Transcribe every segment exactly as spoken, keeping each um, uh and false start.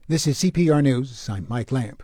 This is C P R News. I'm Mike Lamp.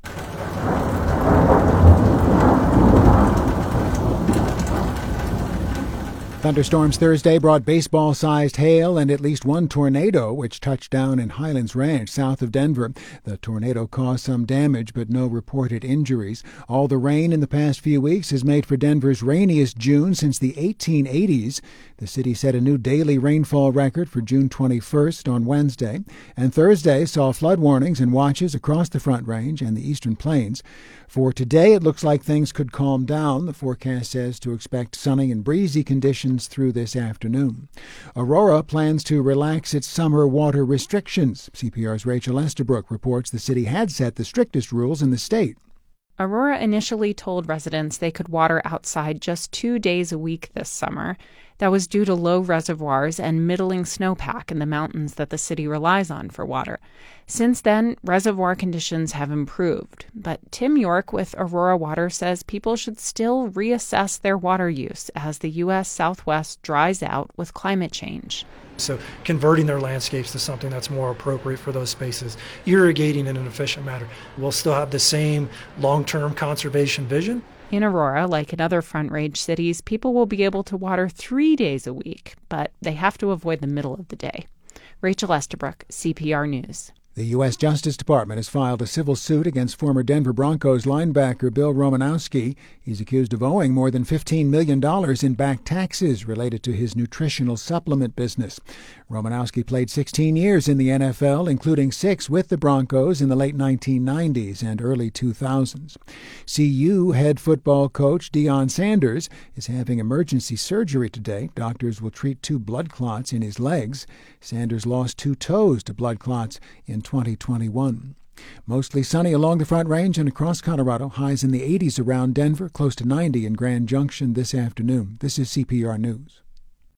Thunderstorms Thursday brought baseball-sized hail and at least one tornado, which touched down in Highlands Ranch, south of Denver. The tornado caused some damage, but no reported injuries. All the rain in the past few weeks has made for Denver's rainiest June since the eighteen eighties. The city set a new daily rainfall record for June twenty-first on Wednesday, and Thursday saw flood warnings and watches across the Front Range and the Eastern Plains. For today, it looks like things could calm down. The forecast says to expect sunny and breezy conditions through this afternoon. Aurora plans to relax its summer water restrictions. C P R's Rachel Estabrook reports the city had set the strictest rules in the state. Aurora initially told residents they could water outside just two days a week this summer. That was due to low reservoirs and middling snowpack in the mountains that the city relies on for water. Since then, reservoir conditions have improved. But Tim York with Aurora Water says people should still reassess their water use as the U S Southwest dries out with climate change. So converting their landscapes to something that's more appropriate for those spaces, irrigating in an efficient manner. We'll still have the same long-term conservation vision. In Aurora, like in other Front Range cities, people will be able to water three days a week, but they have to avoid the middle of the day. Rachel Estabrook, C P R News. The U S Justice Department has filed a civil suit against former Denver Broncos linebacker Bill Romanowski. He's accused of owing more than fifteen million dollars in back taxes related to his nutritional supplement business. Romanowski played sixteen years in the N F L, including six with the Broncos in the late nineteen nineties and early two thousands. C U head football coach Deion Sanders is having emergency surgery today. Doctors will treat two blood clots in his legs. Sanders lost two toes to blood clots in twenty twenty-one. Mostly sunny along the Front Range and across Colorado. Highs in the eighties around Denver, close to ninety in Grand Junction this afternoon. This is C P R News.